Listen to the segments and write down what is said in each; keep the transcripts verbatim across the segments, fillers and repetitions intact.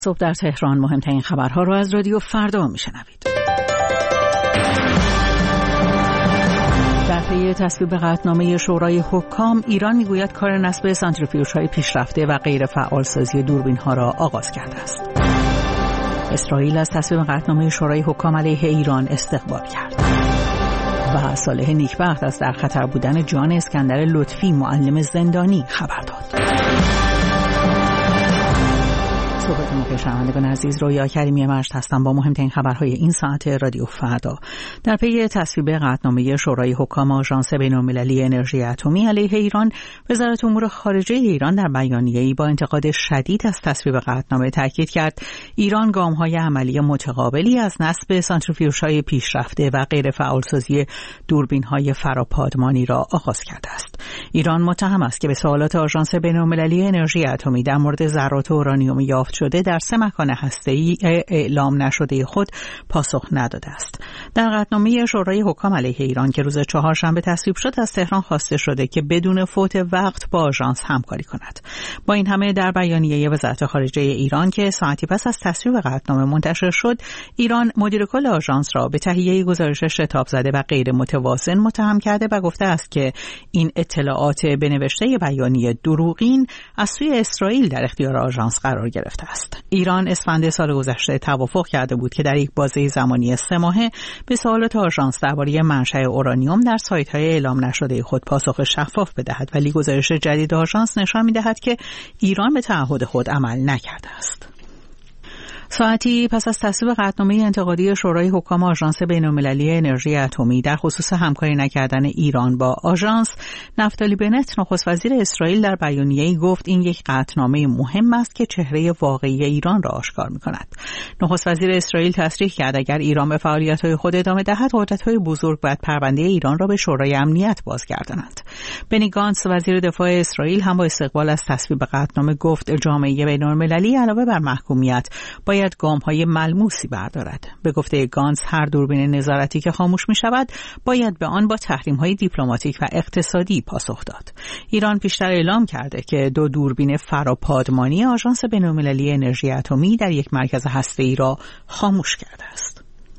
صبح در تهران مهمترین خبرها را از رادیو فردا میشنوید. در پی تصویب قطعنامه شورای حکام، ایران میگوید کار نصب سانتریفیوژهای پیشرفته و غیر فعال سازی دوربین‌ها را آغاز کرده است. اسرائیل از تصویب قطعنامه شورای حکام علیه ایران استقبال کرد. و صالح نیکبخت از در خطر بودن جان اسکندر لطفی معلم زندانی خبر داد. صحبت موقع شنوندگان عزیز، رویا کریمی مجد هستم با مهمترین خبرهای این ساعت رادیو فردا. در پی تصویب قطعنامه شورای حکام آژانس بین‌المللی انرژی اتمی علیه ایران، وزارت امور خارجه ایران در بیانیه‌ای با انتقاد شدید از تصویب قطعنامه تاکید کرد ایران گام‌های عملی متقابلی از نصب سانتریفیوژهای پیشرفته و غیر فعالسازی دوربین‌های فراپادمانی را آغاز کرده است. ایران متهم است که به سوالات آژانس بین‌المللی انرژی اتمی در مورد ذرات اورانیوم یافت شده در سه مکان هسته‌ای اعلام نشده خود پاسخ نداده است. در قطعنامه شورای حکام علیه ایران که روز چهارشنبه تصویب شد، از تهران خواسته شده که بدون فوت وقت با آژانس همکاری کند. با این همه در بیانیه وزارت خارجه ایران که ساعتی پس از تصویب قطعنامه منتشر شد، ایران مدیر کل آژانس را به تهیه گزارش شتاب زده و غیر متوازن متهم کرده و گفته است که این اطلاعات به نوشته بیانیه دروغین از سوی اسرائیل در اختیار آژانس قرار گرفته است. ایران اسفند سال گذشته توافق کرده بود که در یک بازه زمانی سه ماهه به سوالات آژانس درباره منشأ اورانیوم در سایت‌های اعلام نشده خود پاسخ شفاف بدهد، ولی گزارش جدید آژانس نشان می‌دهد که ایران به تعهد خود عمل نکرده است. ساعتی پس از تصویب قطعنامه انتقادی شورای حکام آژانس بین‌المللی انرژی اتمی در خصوص همکاری نکردن ایران با آژانس، نفتالی بنت نخست وزیر اسرائیل در بیانیه‌ای گفت این یک قطعنامه مهم است که چهره واقعی ایران را آشکار می‌کند. نخست وزیر اسرائیل تصریح کرد اگر ایران به فعالیت‌های خود ادامه دهد، قدرت‌های بزرگ باید پرونده ایران را به شورای امنیت بازگردانند. بنی گانتس وزیر دفاع اسرائیل هم با استقبال از تصویب قطعنامه گفت جامعه بین‌المللی علاوه بر محکومیت باید گام‌های ملموسی بردارد. به گفته گانتس هر دوربین نظارتی که خاموش می‌شود باید به آن با تحریم‌های دیپلماتیک و اقتصادی پاسخ داد. ایران پیشتر اعلام کرده که دو دوربین فراپادمانی آژانس بین‌المللی انرژی اتمی در یک مرکز هسته‌ای را خاموش کرده است.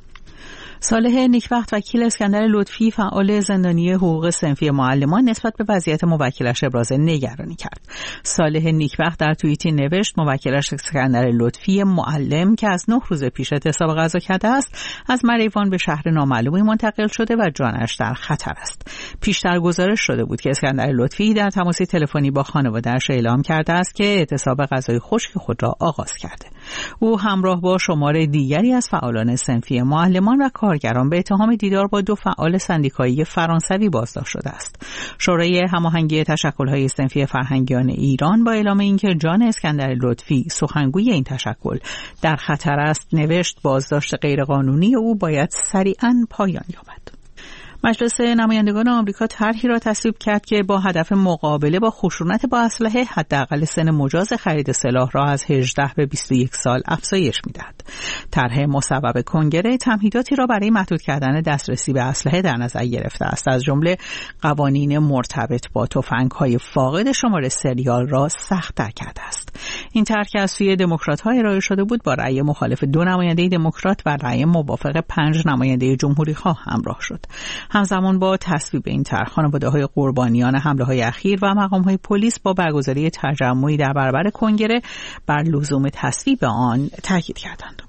صالح نیکبخت وکیل اسکندر لطفی فعال زندانی حقوق صنفی معلمان نسبت به وضعیت موکلش ابراز نگرانی کرد. صالح نیکبخت در توییتی نوشت موکلش اسکندر لطفی معلم که از نه روز پیش اعتصاب غذا کرده است، از مریوان به شهر نامعلومی منتقل شده و جانش در خطر است. پیشتر گزارش شده بود که اسکندر لطفی در تماس تلفنی با خانواده‌اش اعلام کرده است که اعتصاب غذای خشک خود را آغاز کرده. او همراه با شمار دیگری از فعالان صنفی معلمان و کارگران به اتهام دیدار با دو فعال سندیکایی فرانسوی بازداشت شده است. شورای هماهنگی تشکل‌های صنفی فرهنگیان ایران با اعلام اینکه جان اسکندر لطفی سخنگوی این تشکل در خطر است، نوشت بازداشت غیرقانونی او باید سریعاً پایان یابد. مجلس نمایندگان آمریکا طرحی را تصویب کرد که با هدف مقابله با خشونت با اسلحه حداقل سن مجاز خرید سلاح را از هجده به بیست و یک سال افزایش می‌دهد. طرح مصوب کنگره تمهیداتی را برای محدود کردن دسترسی به اسلحه در نظر گرفته است، از جمله قوانین مرتبط با تفنگ‌های فاقد شماره سریال را سخت‌تر کرده است. این طرح که از سوی دموکرات‌ها ارائه شده بود با رأی مخالف دو نماینده دموکرات و رأی موافق پنج نماینده جمهوری‌خواه همراه شد. همزمان با تصویب این طرح، خانواده‌های قربانیان حمله‌های اخیر و مقام‌های پلیس با برگزاری تجمعی در برابر کنگره بر لزوم تصویب آن تاکید کردند.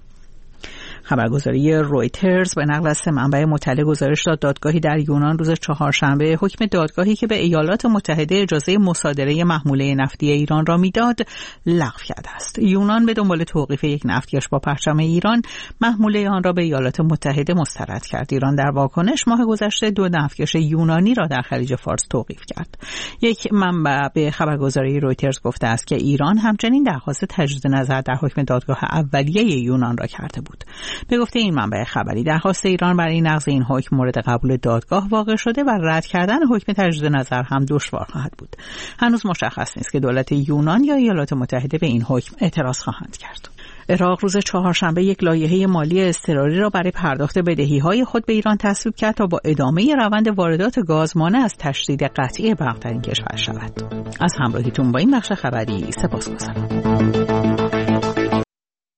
خبرگزاری رویترز به نقل از سه منبع مطلع گزارش داد دادگاهی در یونان روز چهارشنبه حکم دادگاهی که به ایالات متحده اجازه مصادره محموله نفتی ایران را میداد لغو کرده است. یونان به دنبال توقیف یک نفتکش با پرچم ایران محموله آن را به ایالات متحده مسترد کرد. ایران در واکنش ماه گذشته دو نفتکش یونانی را در خلیج فارس توقیف کرد. یک منبع به خبرگزاری رویترز گفته است که ایران همچنین درخواست تجدید نظر در حکم دادگاه اولیه یونان را کرده بود. به گفته این منبع خبری، درخواست ایران برای نقض این حکم مورد قبول دادگاه واقع شده و رد کردن حکم تجدید نظر هم دشوار خواهد بود. هنوز مشخص نیست که دولت یونان یا ایالات متحده به این حکم اعتراض خواهند کرد. عراق روز چهارشنبه یک لایحه مالی اضطراری را برای پرداخت بدهی‌های خود به ایران تصویب کرد تا با ادامه روند واردات گاز مانع از تشدید قطعی برق در این کشور شود. از همراهیتون با این بخش خبری سپاسگزارم.